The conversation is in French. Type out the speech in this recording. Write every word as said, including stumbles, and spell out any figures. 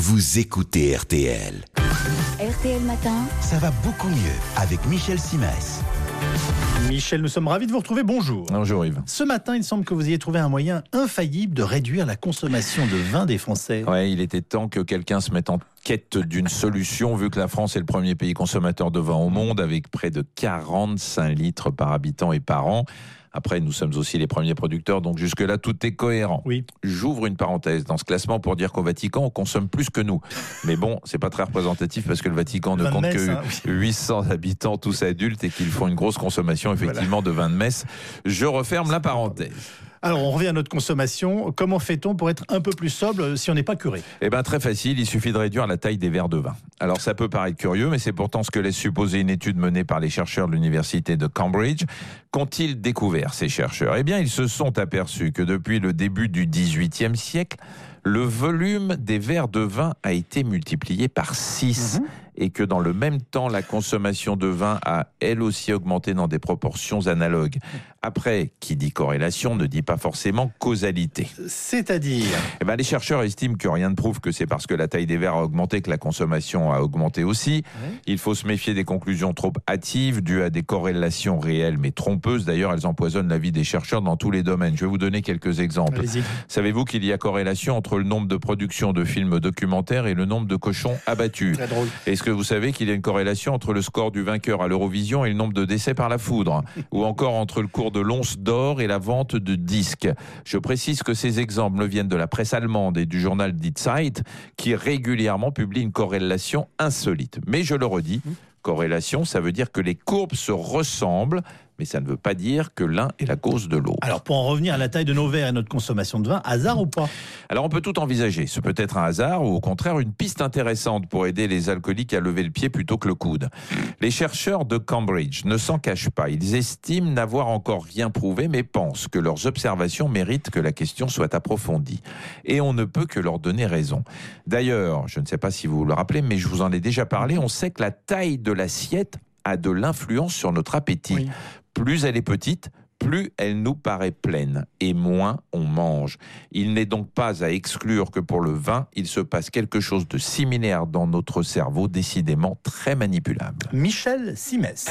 vous écoutez R T L. R T L Matin. Ça va beaucoup mieux avec Michel Simès. Michel, nous sommes ravis de vous retrouver. Bonjour. Bonjour Yves. Ce matin, il semble que vous ayez trouvé un moyen infaillible de réduire la consommation de vin des Français. Ouais, il était temps que quelqu'un se mette en quête d'une solution, vu que la France est le premier pays consommateur de vin au monde, avec près de quarante-cinq litres par habitant et par an. Après, nous sommes aussi les premiers producteurs, donc jusque-là, tout est cohérent. Oui. J'ouvre une parenthèse dans ce classement pour dire qu'au Vatican, on consomme plus que nous. Mais bon, c'est pas très représentatif parce que le Vatican ne Vin de compte messe, que hein, oui. huit cents habitants, tous adultes, et qu'ils font une grosse consommation, effectivement, voilà, de vin de messe. Je referme la parenthèse. Alors, on revient à notre consommation. Comment fait-on pour être un peu plus sobre si on n'est pas curé ? Eh bien, très facile, il suffit de réduire la taille des verres de vin. Alors, ça peut paraître curieux, mais c'est pourtant ce que laisse supposer une étude menée par les chercheurs de l'université de Cambridge. Qu'ont-ils découvert, ces chercheurs ? Eh bien, ils se sont aperçus que depuis le début du dix-huitième siècle, le volume des verres de vin a été multiplié par six. Mmh. Et que dans le même temps, la consommation de vin a elle aussi augmenté dans des proportions analogues. Après, qui dit corrélation ne dit pas forcément causalité. C'est-à-dire ? Eh ben, les chercheurs estiment que rien ne prouve que c'est parce que la taille des verres a augmenté que la consommation a augmenté aussi. Oui. Il faut se méfier des conclusions trop hâtives, dues à des corrélations réelles mais trompeuses. D'ailleurs, elles empoisonnent la vie des chercheurs dans tous les domaines. Je vais vous donner quelques exemples. Allez-y. Savez-vous qu'il y a corrélation entre le nombre de productions de films documentaires et le nombre de cochons abattus ? Très drôle. Est-ce que vous savez qu'il y a une corrélation entre le score du vainqueur à l'Eurovision et le nombre de décès par la foudre ? Ou encore entre le cours de l'once d'or et la vente de disques ? Je précise que ces exemples viennent de la presse allemande et du journal Die Zeit, qui régulièrement publie une corrélation insolite. Mais je le redis, corrélation, ça veut dire que les courbes se ressemblent, mais ça ne veut pas dire que l'un est la cause de l'autre. Alors, pour en revenir à la taille de nos verres et notre consommation de vin, hasard ou pas ? Alors, on peut tout envisager. Ce peut être un hasard ou au contraire une piste intéressante pour aider les alcooliques à lever le pied plutôt que le coude. Les chercheurs de Cambridge ne s'en cachent pas. Ils estiment n'avoir encore rien prouvé, mais pensent que leurs observations méritent que la question soit approfondie. Et on ne peut que leur donner raison. D'ailleurs, je ne sais pas si vous vous le rappelez, mais je vous en ai déjà parlé, on sait que la taille de l'assiette a de l'influence sur notre appétit. Oui. Plus elle est petite, plus elle nous paraît pleine, et moins on mange. Il n'est donc pas à exclure que pour le vin, il se passe quelque chose de similaire dans notre cerveau, décidément très manipulable. Michel Simès.